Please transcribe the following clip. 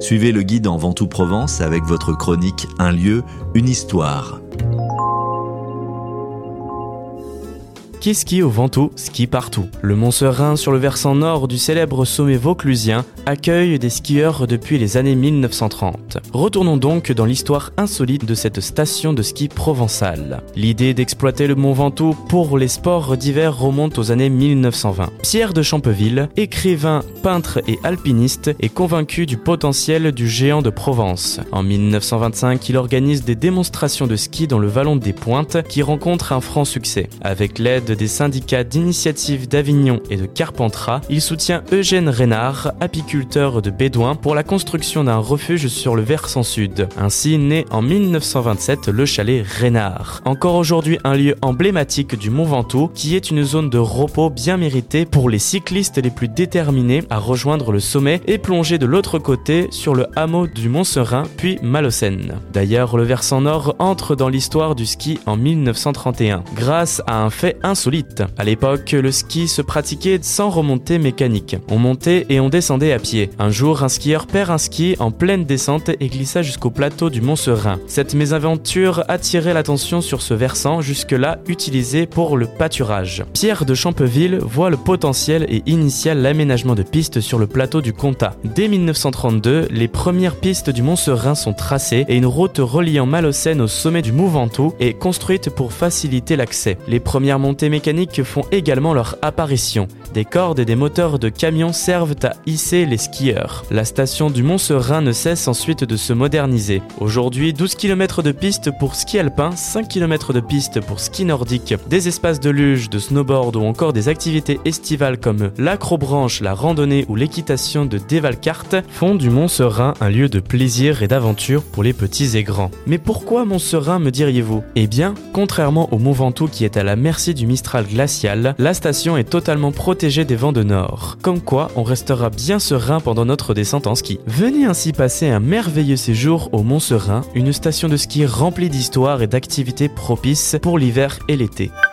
Suivez le guide en Ventoux Provence avec votre chronique Un lieu, une histoire. Qui skie au Ventoux, skie partout. Le Mont Serein, sur le versant nord du célèbre sommet vauclusien, accueille des skieurs depuis les années 1930. Retournons donc dans l'histoire insolite de cette station de ski provençale. L'idée d'exploiter le Mont Ventoux pour les sports d'hiver remonte aux années 1920. Pierre de Champeville, écrivain, peintre et alpiniste, est convaincu du potentiel du géant de Provence. En 1925, il organise des démonstrations de ski dans le vallon des Pointes qui rencontrent un franc succès. Avec l'aide des syndicats d'initiative d'Avignon et de Carpentras, il soutient Eugène Renard, apiculteur de Bédouin, pour la construction d'un refuge sur le versant sud. Ainsi naît en 1927 le chalet Renard. Encore aujourd'hui un lieu emblématique du Mont Ventoux, qui est une zone de repos bien méritée pour les cyclistes les plus déterminés à rejoindre le sommet et plonger de l'autre côté sur le hameau du Mont Serein puis Malocène. D'ailleurs, le versant nord entre dans l'histoire du ski en 1931, grâce à un fait insolite. À l'époque, le ski se pratiquait sans remontée mécanique. On montait et on descendait à pied. Un jour, un skieur perd un ski en pleine descente et glissa jusqu'au plateau du Mont Serein. Cette mésaventure attirait l'attention sur ce versant jusque-là utilisé pour le pâturage. Pierre de Champeville voit le potentiel et initia l'aménagement de pistes sur le plateau du Comtat. Dès 1932, les premières pistes du Mont Serein sont tracées et une route reliant Malocène au sommet du Mont Ventoux est construite pour faciliter l'accès. Les premières montées mécaniques font également leur apparition. Des cordes et des moteurs de camions servent à hisser les skieurs. La station du Mont Serein ne cesse ensuite de se moderniser. Aujourd'hui, 12 km de pistes pour ski alpin, 5 km de pistes pour ski nordique, des espaces de luge, de snowboard ou encore des activités estivales comme l'acrobranche, la randonnée ou l'équitation de dévalcarte font du Mont Serein un lieu de plaisir et d'aventure pour les petits et grands. Mais pourquoi Mont Serein, me diriez-vous ? Eh bien, contrairement au Mont Ventoux qui est à la merci du mistral glacial, la station est totalement protégée des vents de nord. Comme quoi, on restera bien serein pendant notre descente en ski. Venez ainsi passer un merveilleux séjour au Mont Serein, une station de ski remplie d'histoire et d'activités propices pour l'hiver et l'été.